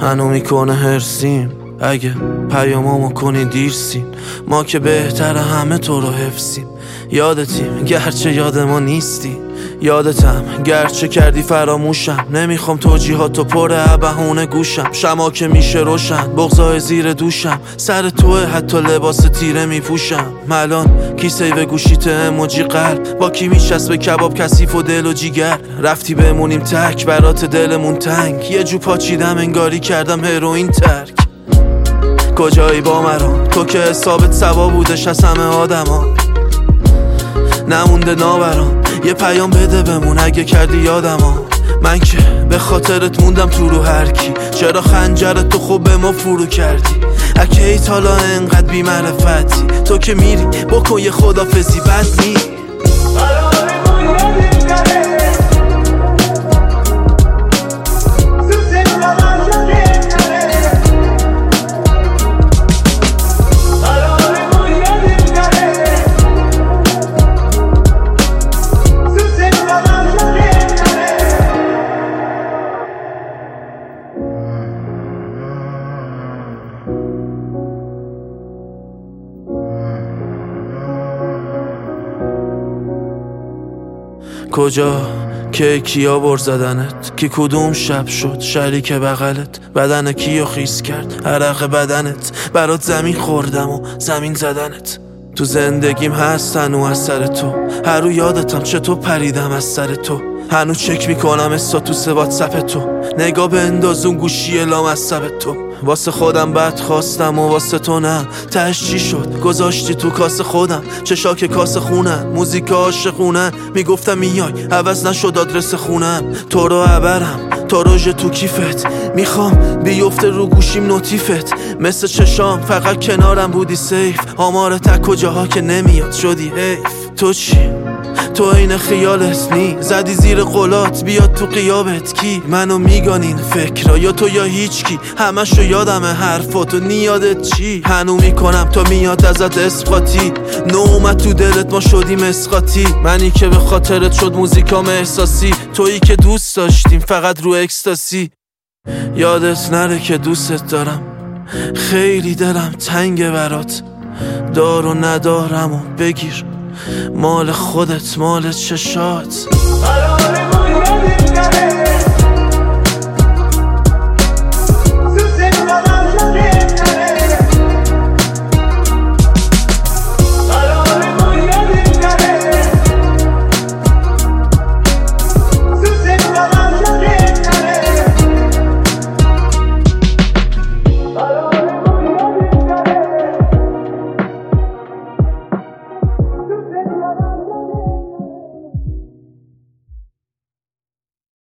هنو میکنه هرسیم اگه پیامامو کنی دیرسیم. ما که بهتر همه تو رو حفظیم. یادتیم گرچه یاد ما نیستی، یادتم گرچه کردی فراموشم. نمیخوام توجیهاتو پر بهونه گوشم. شما که میشه روشن بغضای زیر دوشم. سر توه حتی لباس تیره میپوشم. الان کیسه به گوشیت اموجی قلب. با کی میشست کباب کثیف و دل و جیگر. رفتی بمونیم تک برات دلمون تنگ. یه جو پاچیدم انگاری کردم هروئین ترک. کجایی با مرام تو که حسابت سوا بودش از همه آدما. نمونده ناورام یه پیام بده بمون اگه کردی یادما. من که به خاطرت موندم تو رو هر کی. چرا خنجرت تو خوب به ما فرو کردی؟ اگه ایت حالا انقدر بی معرفتی. تو که میری بکن یه خدافزی بد نی. کجا که کیا بر زدنت؟ کی کدوم شب شد شریک بغلت؟ بدن کیو خیس کرد عرق بدنت؟ برات زمین خوردم و زمین زدنت. تو زندگیم هست هنو از سر تو. هر رو یادتم چطور پریدم از سر تو. هنو چک میکنم استاتوس واتساپ تو. نگاه به اندازون گوشی لامصب تو. واسه خودم بد خواستم و واسه تو نه. تهش چی شد گذاشتی تو کاسه خودم. چشاک کاسه خونن موزیک عاشقونن. میگفتم میای عوض نشد آدرس خونم. تو رو عبرم تا روژ تو کیفت. میخوام بیفته رو گوشیم نوتیفت. مثل چشام فقط کنارم بودی سیف. آمار تک کجاها که نمیاد شدی حیف. تو چی؟ تو این خیالت نی. زدی زیر قلات بیاد تو قیابت کی؟ منو میگانین فکرها یا تو یا هیچ کی. همشو یادمه حرفاتو نیادت چی؟ هنو میکنم تو میاد ازت اسقاطی. نومت تو دلت ما شدیم اسقاطی. منی که به خاطرت شد موزیکام احساسی. تویی که دوست داشتیم فقط رو اکستاسی. یادت نره که دوستت دارم. خیلی دلم تنگه برات. دار و ندارم و بگیر مال خودت مال چشات.